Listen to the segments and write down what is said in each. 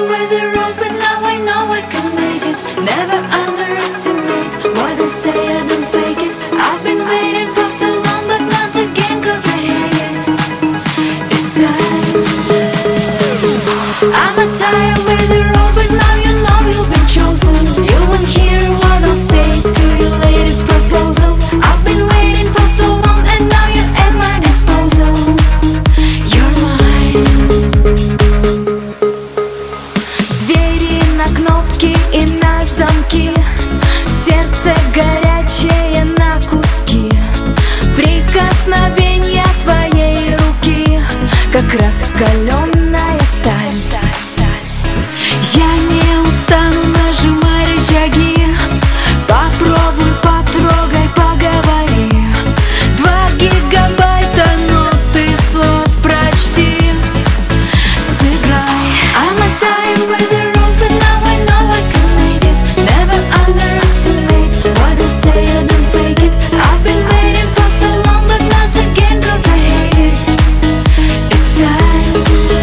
with the road, but now I know I can make it. Never underestimate why they say I don't fake it. I've been waiting for so long, but not again, cause I hate it. It's time. I'm tired with the road, but now you know you've been chosen. You won't hear what I'll say to your latest proposal. I've been waiting for so long, and now you're at my disposal. You're mine. Двери на кнопки и на замки, сердце горячее на куски. Прикосновение твоей руки, как раскаленная сталь. Я не устану, нажимай рычаги. Попробуй, потрогай, поговори. 2 гигабайта, но ты слов прочти. Сыграй. I'm tired with the road, but now I know I can make it. Never underestimate why they say I don't fake it. I've been waiting for so long, but not again, cause I hate it. It's time.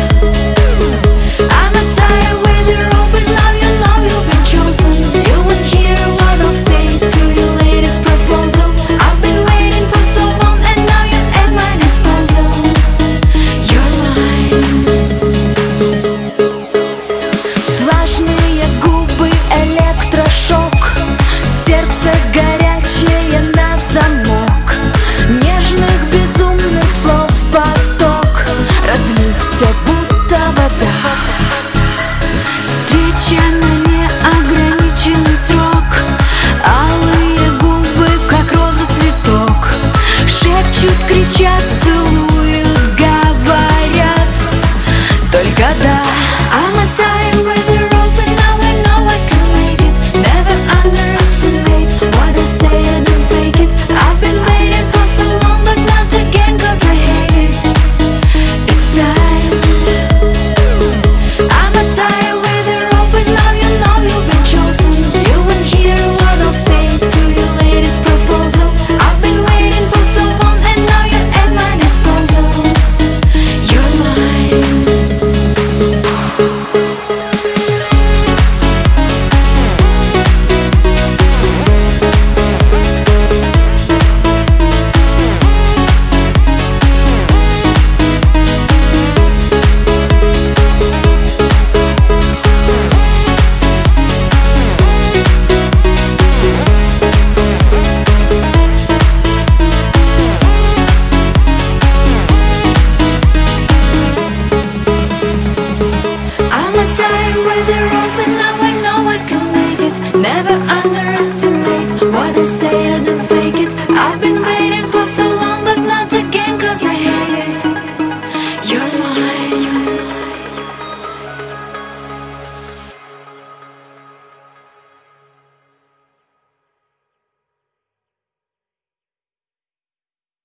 I'm tired with the road, but now you know you've been chosen. You won't hear what I'll say to your latest proposal. I've been waiting for so long, and now you're at my disposal. You're mine. Влажные губы, электрошок, сердце горячее на замок. Нежных безумных слов поток разлился.